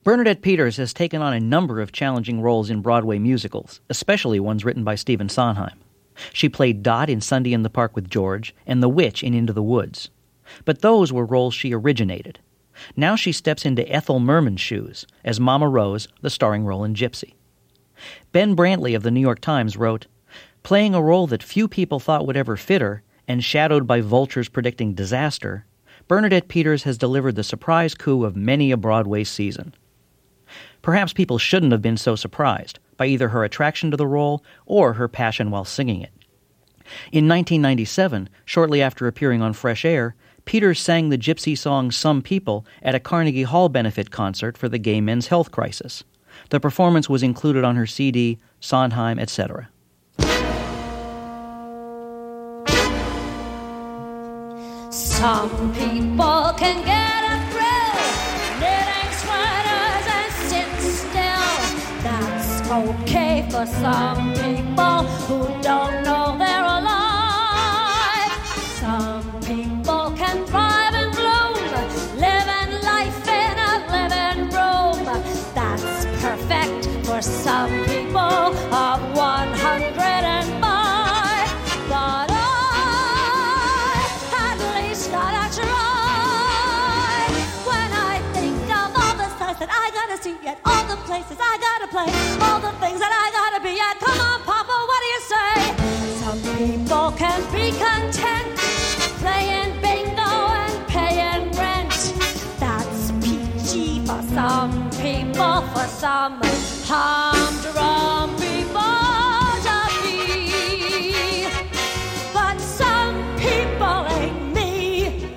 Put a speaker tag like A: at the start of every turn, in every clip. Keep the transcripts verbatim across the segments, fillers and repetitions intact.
A: Bernadette Peters has taken on a number of challenging roles in Broadway musicals, especially ones written by Stephen Sondheim. She played Dot in Sunday in the Park with George and the Witch in Into the Woods. But those were roles she originated. Now she steps into Ethel Merman's shoes as Mama Rose, the starring role in Gypsy. Ben Brantley of the New York Times wrote, "Playing a role that few people thought would ever fit her, and shadowed by vultures predicting disaster, Bernadette Peters has delivered the surprise coup of many a Broadway season." Perhaps people shouldn't have been so surprised by either her attraction to the role or her passion while singing it. In nineteen ninety-seven, shortly after appearing on Fresh Air, Peters sang the Gypsy song Some People at a Carnegie Hall benefit concert for the gay men's health crisis. The performance was included on her C D, Sondheim, et cetera.
B: Some people can get a thrill, knitting sweaters and sit still. That's okay for some people who don't know they're alive. Some people can thrive and bloom, living life in a living room. That's perfect for some people of one hundred and five. But I, at least gotta try. When I think of all the sights that I gotta see at all the places I gotta play, all the things that I gotta be at, come on, Papa, what do you say? Some people can be content playing bingo and paying rent. That's peachy for some people, for some humdrum people just be. But some people ain't me.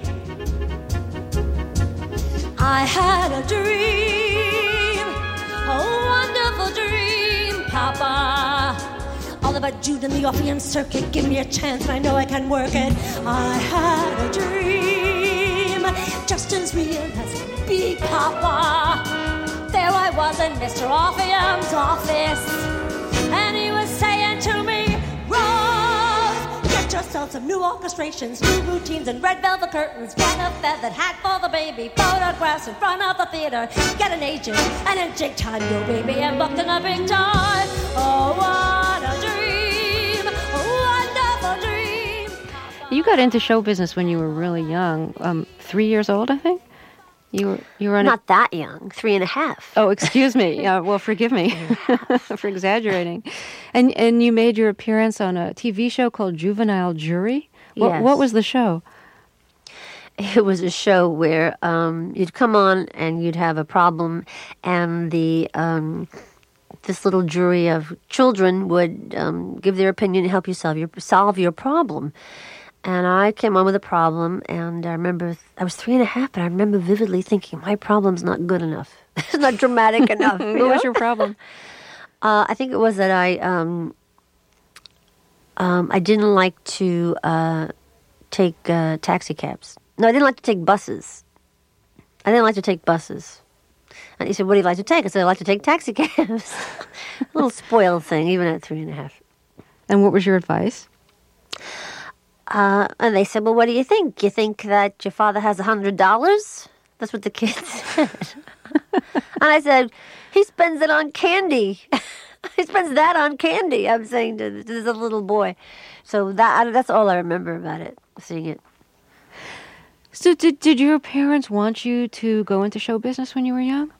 B: I had a dream, a wonderful dream, Papa. All about Jude and the Orpheum Circuit. Give me a chance and I know I can work it. I had a dream, just as real as can be, Papa. There I was in Mister Orpheum's office, and he was saying to me, Rose, get yourself some new orchestrations, new routines, and red velvet curtains. Get a feathered hat for the baby, photographs in front of the theater. Get an agent, and in jig time your baby, and booked in a big time. Oh, what a dream, a wonderful dream.
C: You got into show business when you were really young, um, three years old, I think? You were you were on
D: Not
C: a,
D: that young, three and a half.
C: Oh, excuse me. Uh, well, forgive me for exaggerating. And and you made your appearance on a T V show called Juvenile Jury. What,
D: Yes.
C: what was the show?
D: It was a show where um, you'd come on and you'd have a problem, and the um, this little jury of children would um, give their opinion and help you solve your solve your problem. And I came on with a problem, and I remember I was three and a half, but I remember vividly thinking, my problem's not good enough. It's not dramatic enough.
C: What was your problem?
D: Uh, I think it was that I um, um, I didn't like to uh, take uh, taxi cabs. No, I didn't like to take buses. I didn't like to take buses. And he said, what do you like to take? I said, I like to take taxi cabs. A little spoiled thing, even at three and a half.
C: And what was your advice?
D: Uh, and they said, well, what do you think? You think that your father has a hundred dollars? That's what the kids said. And I said, he spends it on candy. He spends that on candy, I'm saying to, to this little boy. So that that's all I remember about it, seeing it.
C: So did did your parents want you to go into show business when you were young?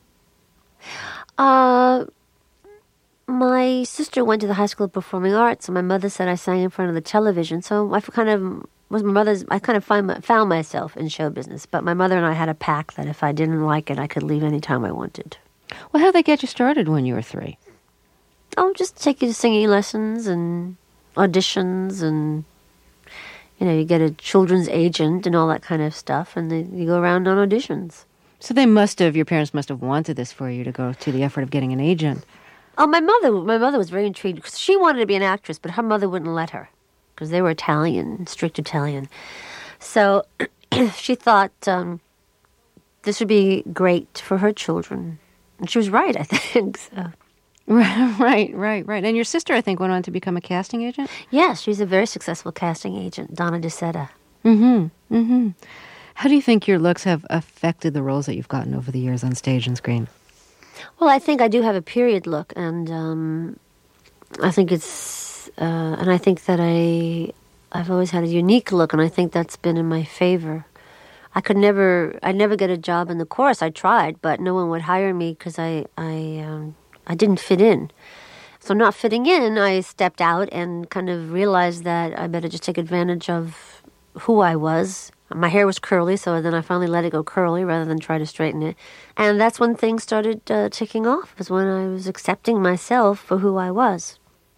D: Uh, my sister went to the High School of Performing Arts, and my mother said I sang in front of the television. So I kind of was my mother's. I kind of find, found myself in show business. But my mother and I had a pact that if I didn't like it, I could leave any time I wanted.
C: Well, how'd they get you started when you were three?
D: Oh, just take you to singing lessons and auditions, and you know, you get a children's agent and all that kind of stuff, and then you go around on auditions.
C: So they must have, your parents must have wanted this for you to go to the effort of getting an agent.
D: Oh, my mother, my mother was very intrigued because she wanted to be an actress, but her mother wouldn't let her because they were Italian, strict Italian. So she thought um, this would be great for her children. And she was right, I think. So.
C: Right, right, right. And your sister, I think, went on to become a casting agent?
D: Yes, she's a very successful casting agent, Donna DeSeta.
C: Mm-hmm, mm-hmm. How do you think your looks have affected the roles that you've gotten over the years on stage and screen?
D: Well, I think I do have a period look, and um, I think it's, uh, and I think that I, I've always had a unique look, and I think that's been in my favor. I could never, I'd never get a job in the chorus. I tried, but no one would hire me because I, I, um, I didn't fit in. So not fitting in, I stepped out and kind of realized that I better just take advantage of who I was. My hair was curly, so then I finally let it go curly rather than try to straighten it. And that's when things started uh, ticking off, was when I was accepting myself for who I was.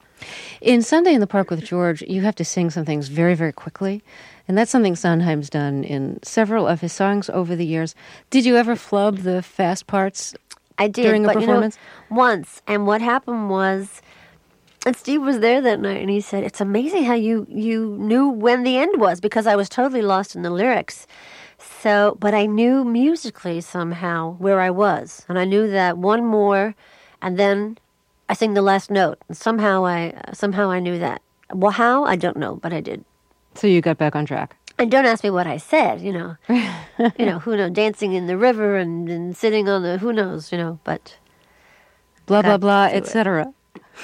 C: In Sunday in the Park with George, you have to sing some things very, very quickly. And that's something Sondheim's done in several of his songs over the years. Did you ever flub the fast parts
D: I did,
C: during a
D: but,
C: performance?
D: You know, once. And what happened was, and Steve was there that night, and he said, it's amazing how you, you knew when the end was, because I was totally lost in the lyrics. So, but I knew musically somehow where I was. And I knew that one more, and then I sing the last note. And somehow I, somehow I knew that. Well, how? I don't know, but I did.
C: So you got back on track.
D: And don't ask me what I said, you know. you know, who knows, dancing in the river and, and sitting on the, who knows, you know, but.
C: Blah, blah, blah, et cetera.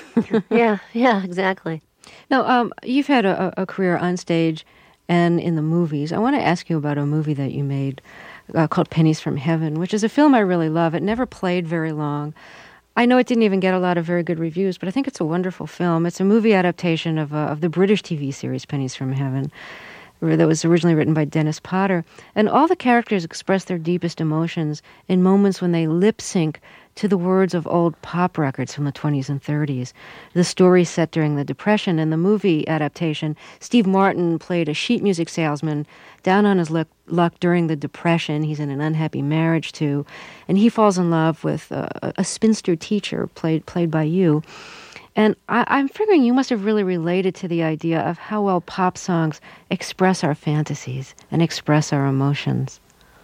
D: yeah, yeah, exactly.
C: Now, um, you've had a, a career on stage and in the movies. I want to ask you about a movie that you made uh, called Pennies from Heaven, which is a film I really love. It never played very long. I know it didn't even get a lot of very good reviews, but I think it's a wonderful film. It's a movie adaptation of, uh, of the British T V series Pennies from Heaven, that was originally written by Dennis Potter. And all the characters express their deepest emotions in moments when they lip sync to the words of old pop records from the twenties and thirties. The story set during the Depression. In the movie adaptation, Steve Martin played a sheet music salesman down on his luck, luck during the Depression. He's in an unhappy marriage, too. And he falls in love with a, a spinster teacher played played by you. And I, I'm figuring you must have really related to the idea of how well pop songs express our fantasies and express our emotions.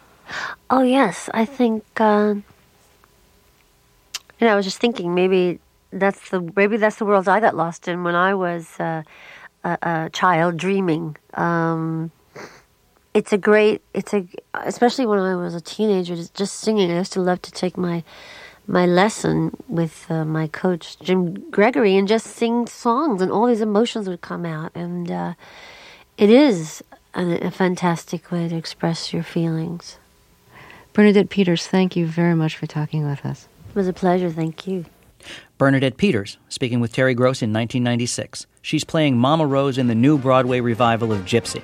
D: Oh, yes. I think, uh, you know, I was just thinking maybe that's the maybe that's the world I got lost in when I was uh, a, a child dreaming. Um, it's a great, it's a, especially when I was a teenager, just, just singing. I used to love to take my my lesson with uh, my coach, Jim Gregory, and just sing songs, and all these emotions would come out. And uh, it is a, a fantastic way to express your feelings.
C: Bernadette Peters, thank you very much for talking with us.
D: It was a pleasure. Thank you.
A: Bernadette Peters, speaking with Terry Gross in nineteen ninety-six. She's playing Mama Rose in the new Broadway revival of Gypsy.